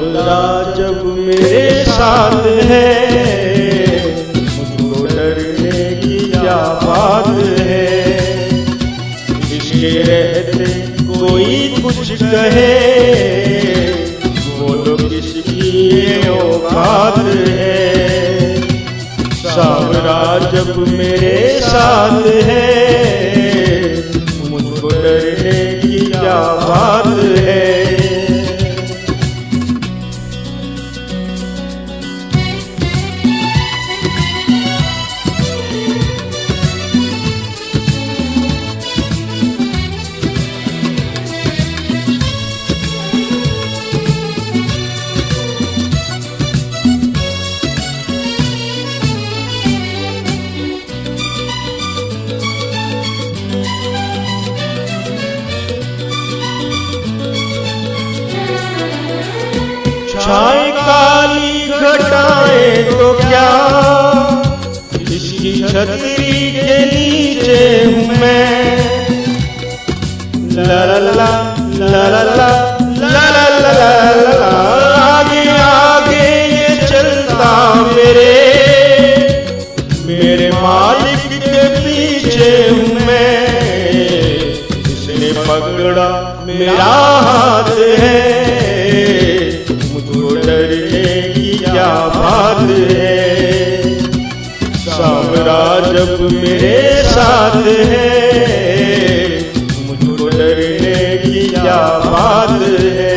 सावरा जब मेरे साथ है, मुझको डरने की क्या बात है। इसके रहते कोई कुछ कहे, बोलो किसकी ये औकात है। सावरा जब मेरे साथ है, मुझको डरने की क्या बात है। छाए काली घटाएं तो क्या, इसकी छतरी के नीचे हूँ मैं। ला ला ला ला ला ला ला ला ला ला, आगे आगे ये चलता मेरे मालिक के पीछे हूँ मैं। इसने पकड़ा मेरा हाथ है, डरने की क्या बात है। सावरा जब मेरे साथ है, मुझको डरने की क्या बात है।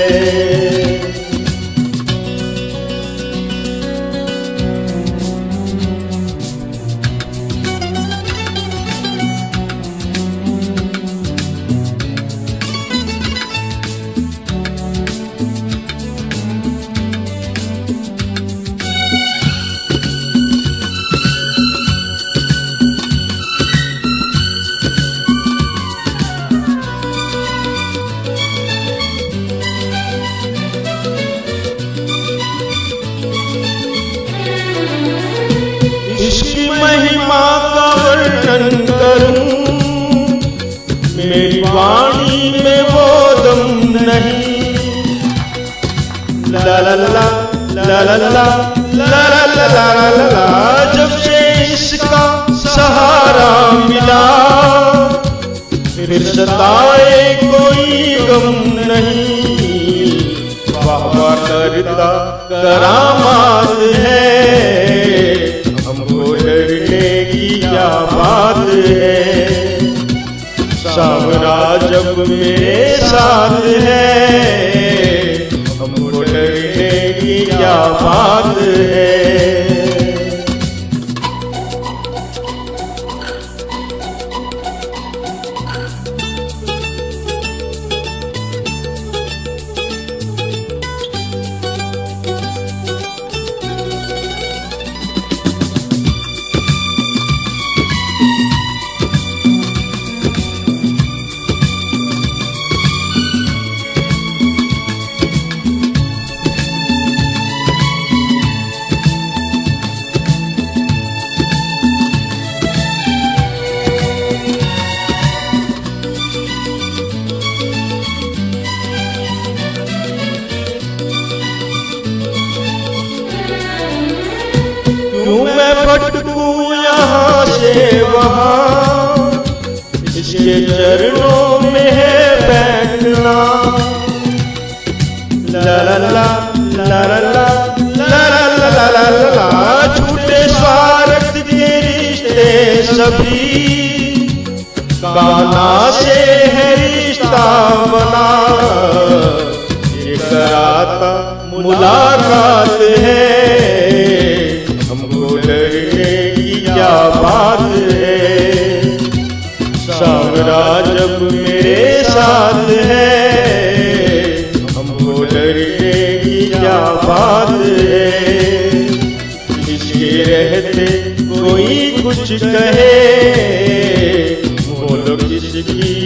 इसकी महिमा का वर्णन करूं, मेरी वाणी में वो दम नहीं। ला ला ला ला ला ला ला ला ला ला, जब से इसका सहारा मिला, फिर सताए कोई गम नहीं। वाह वाह करता करामात है, हमको डरने की क्या बात है। सावरा जब मेरे साथ है, हमको डरने की क्या बात है। क्यों मैं भटकूं यहाँ से वहाँ, इसके चरणों में है बैठना। ला ला ला ला ला ला ला ला ला ला ला, झूठे स्वार्थ के रिश्ते सभी, कान्हा से है रिश्ता बना। ये कराता मुलाकात है, हमको डरने की क्या बात है। सावरा जब मेरे साथ है, हमको डरने की क्या बात है। इसके रहते कोई कुछ कहे, बोलो किसकी